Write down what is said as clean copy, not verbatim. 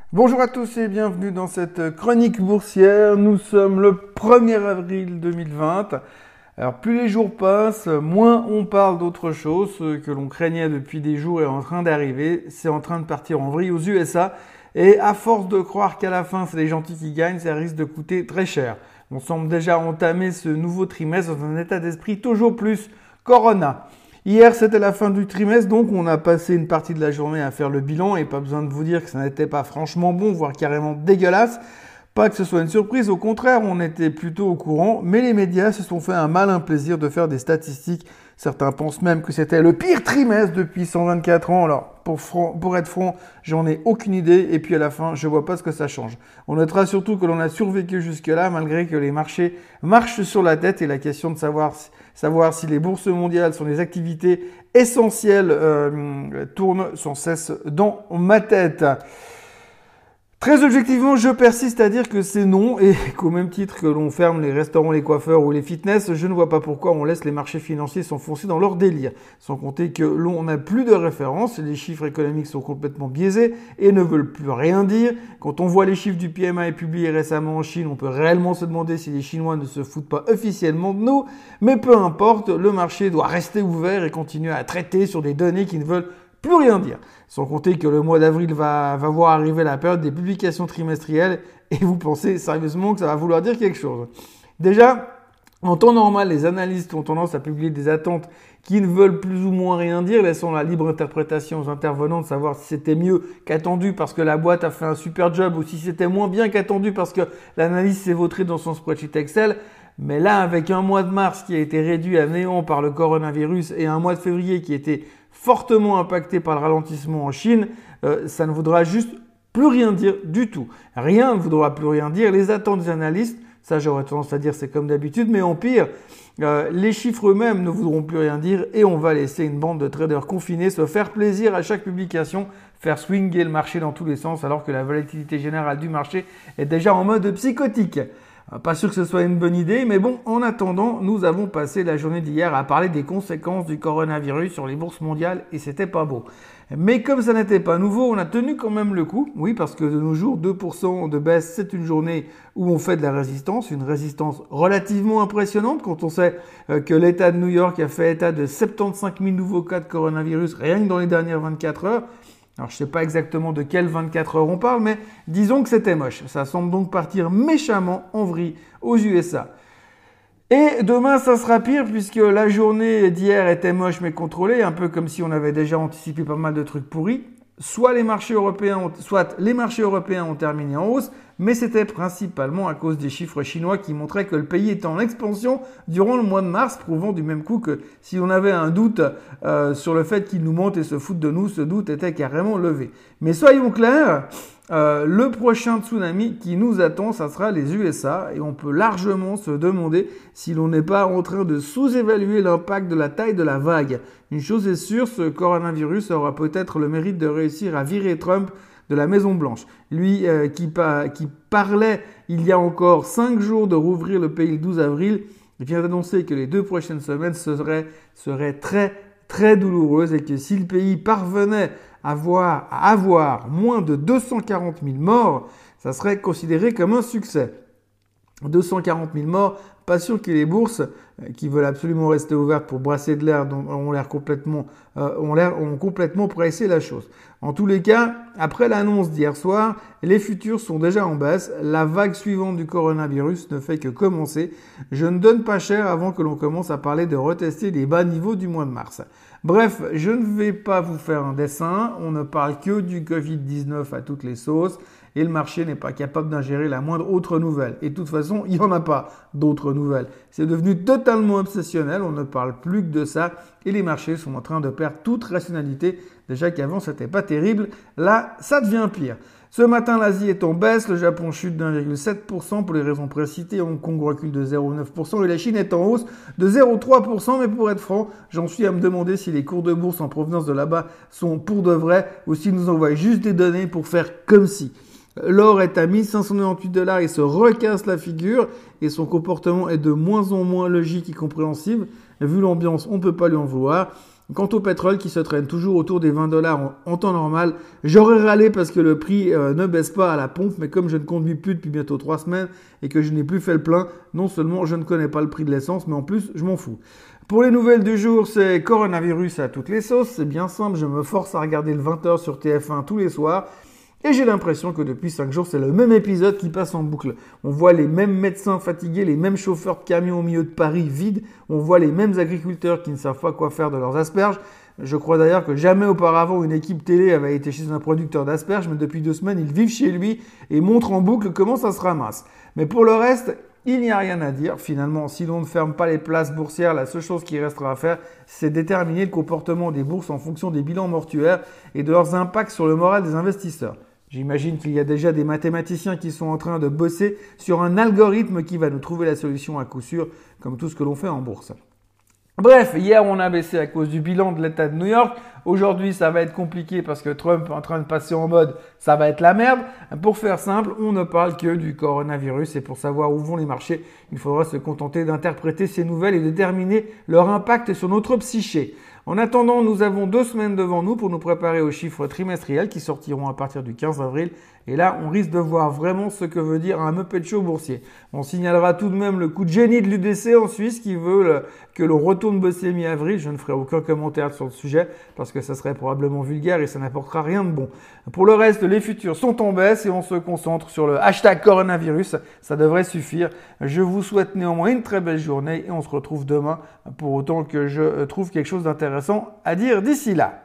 Bonjour à tous et bienvenue dans cette chronique boursière. Nous sommes le 1er avril 2020. Alors plus les jours passent, moins on parle d'autre chose. Ce que l'on craignait depuis des jours est en train d'arriver. C'est en train de partir en vrille aux USA. Et à force de croire qu'à la fin c'est les gentils qui gagnent, ça risque de coûter très cher. On semble déjà entamer ce nouveau trimestre dans un état d'esprit toujours plus Corona. Hier, c'était la fin du trimestre, donc on a passé une partie de la journée à faire le bilan et pas besoin de vous dire que ça n'était pas franchement bon, voire carrément dégueulasse. Pas que ce soit une surprise, au contraire, on était plutôt au courant, mais les médias se sont fait un malin plaisir de faire des statistiques. Certains pensent même que c'était le pire trimestre depuis 124 ans. Alors, pour être franc, j'en ai aucune idée et puis à la fin, je vois pas ce que ça change. On notera surtout que l'on a survécu jusque-là malgré que les marchés marchent sur la tête et la question de savoir si les bourses mondiales sont des activités essentielles tourne sans cesse dans ma tête. Très objectivement, je persiste à dire que c'est non et qu'au même titre que l'on ferme les restaurants, les coiffeurs ou les fitness, je ne vois pas pourquoi on laisse les marchés financiers s'enfoncer dans leur délire. Sans compter que l'on n'a plus de référence, les chiffres économiques sont complètement biaisés et ne veulent plus rien dire. Quand on voit les chiffres du PMI publiés récemment en Chine, on peut réellement se demander si les Chinois ne se foutent pas officiellement de nous. Mais peu importe, le marché doit rester ouvert et continuer à traiter sur des données qui ne veulent plus rien dire. Sans compter que le mois d'avril va voir arriver la période des publications trimestrielles et vous pensez sérieusement que ça va vouloir dire quelque chose. Déjà, en temps normal, les analystes ont tendance à publier des attentes qui ne veulent plus ou moins rien dire, laissant la libre interprétation aux intervenants de savoir si c'était mieux qu'attendu parce que la boîte a fait un super job ou si c'était moins bien qu'attendu parce que l'analyse s'est vautrée dans son spreadsheet Excel. Mais là, avec un mois de mars qui a été réduit à néant par le coronavirus et un mois de février qui était fortement impacté par le ralentissement en Chine, ça ne voudra juste plus rien dire du tout. Rien ne voudra plus rien dire. Les attentes des analystes, ça j'aurais tendance à dire c'est comme d'habitude, mais en pire, les chiffres eux-mêmes ne voudront plus rien dire et on va laisser une bande de traders confinés se faire plaisir à chaque publication, faire swinguer le marché dans tous les sens alors que la volatilité générale du marché est déjà en mode psychotique. Pas sûr que ce soit une bonne idée, mais bon, en attendant, nous avons passé la journée d'hier à parler des conséquences du coronavirus sur les bourses mondiales et c'était pas beau. Mais comme ça n'était pas nouveau, on a tenu quand même le coup. Oui, parce que de nos jours, 2% de baisse, c'est une journée où on fait de la résistance, une résistance relativement impressionnante quand on sait que l'État de New York a fait état de 75 000 nouveaux cas de coronavirus rien que dans les dernières 24 heures. Alors je ne sais pas exactement de quelles 24 heures on parle, mais disons que c'était moche. Ça semble donc partir méchamment en vrille aux USA. Et demain, ça sera pire puisque la journée d'hier était moche mais contrôlée, un peu comme si on avait déjà anticipé pas mal de trucs pourris. Soit les marchés européens ont terminé en hausse, mais c'était principalement à cause des chiffres chinois qui montraient que le pays était en expansion durant le mois de mars, prouvant du même coup que si on avait un doute sur le fait qu'ils nous mentent et se foutent de nous, ce doute était carrément levé. Mais soyons clairs, le prochain tsunami qui nous attend, ça sera les USA et on peut largement se demander si l'on n'est pas en train de sous-évaluer l'impact de la taille de la vague. Une chose est sûre, ce coronavirus aura peut-être le mérite de réussir à virer Trump de la Maison Blanche. Lui qui parlait il y a encore 5 jours de rouvrir le pays le 12 avril, il vient d'annoncer que les 2 prochaines semaines seraient très très douloureuses et que si le pays parvenait à avoir moins de 240 000 morts, ça serait considéré comme un succès. 240 000 morts, pas sûr que les bourses qui veulent absolument rester ouvertes pour brasser de l'air ont complètement pressé la chose. En tous les cas, après l'annonce d'hier soir, les futurs sont déjà en baisse. La vague suivante du coronavirus ne fait que commencer. Je ne donne pas cher avant que l'on commence à parler de retester les bas niveaux du mois de mars. Bref, je ne vais pas vous faire un dessin. On ne parle que du Covid-19 à toutes les sauces. Et le marché n'est pas capable d'ingérer la moindre autre nouvelle. Et de toute façon, il n'y en a pas d'autres nouvelles. C'est devenu totalement obsessionnel, on ne parle plus que de ça. Et les marchés sont en train de perdre toute rationalité. Déjà qu'avant, c'était pas terrible. Là, ça devient pire. Ce matin, l'Asie est en baisse, le Japon chute d'1,7% pour les raisons précitées, Hong Kong recule de 0,9% et la Chine est en hausse de 0,3%. Mais pour être franc, j'en suis à me demander si les cours de bourse en provenance de là-bas sont pour de vrai ou s'ils nous envoient juste des données pour faire comme si. L'or est à 1598 $, il se recasse la figure et son comportement est de moins en moins logique et compréhensible. Vu l'ambiance, on ne peut pas lui en vouloir. Quant au pétrole qui se traîne toujours autour des $20 en temps normal, j'aurais râlé parce que le prix ne baisse pas à la pompe, mais comme je ne conduis plus depuis bientôt 3 semaines et que je n'ai plus fait le plein, non seulement je ne connais pas le prix de l'essence, mais en plus je m'en fous. Pour les nouvelles du jour, c'est coronavirus à toutes les sauces, c'est bien simple, je me force à regarder le 20h sur TF1 tous les soirs. Et j'ai l'impression que depuis 5 jours, c'est le même épisode qui passe en boucle. On voit les mêmes médecins fatigués, les mêmes chauffeurs de camions au milieu de Paris vides. On voit les mêmes agriculteurs qui ne savent pas quoi faire de leurs asperges. Je crois d'ailleurs que jamais auparavant une équipe télé avait été chez un producteur d'asperges, mais depuis 2 semaines, ils vivent chez lui et montrent en boucle comment ça se ramasse. Mais pour le reste, il n'y a rien à dire. Finalement, si l'on ne ferme pas les places boursières, la seule chose qui restera à faire, c'est déterminer le comportement des bourses en fonction des bilans mortuaires et de leurs impacts sur le moral des investisseurs. J'imagine qu'il y a déjà des mathématiciens qui sont en train de bosser sur un algorithme qui va nous trouver la solution à coup sûr, comme tout ce que l'on fait en bourse. Bref, hier on a baissé à cause du bilan de l'État de New York. Aujourd'hui ça va être compliqué parce que Trump est en train de passer en mode ça va être la merde. Pour faire simple, on ne parle que du coronavirus et pour savoir où vont les marchés, il faudra se contenter d'interpréter ces nouvelles et de déterminer leur impact sur notre psyché. En attendant, nous avons 2 semaines devant nous pour nous préparer aux chiffres trimestriels qui sortiront à partir du 15 avril. Et là, on risque de voir vraiment ce que veut dire un Muppet Show boursier. On signalera tout de même le coup de génie de l'UDC en Suisse qui veut que l'on retourne bosser mi-avril. Je ne ferai aucun commentaire sur le sujet parce que ça serait probablement vulgaire et ça n'apportera rien de bon. Pour le reste, les futurs sont en baisse et on se concentre sur le hashtag coronavirus. Ça devrait suffire. Je vous souhaite néanmoins une très belle journée et on se retrouve demain pour autant que je trouve quelque chose d'intéressant à dire d'ici là.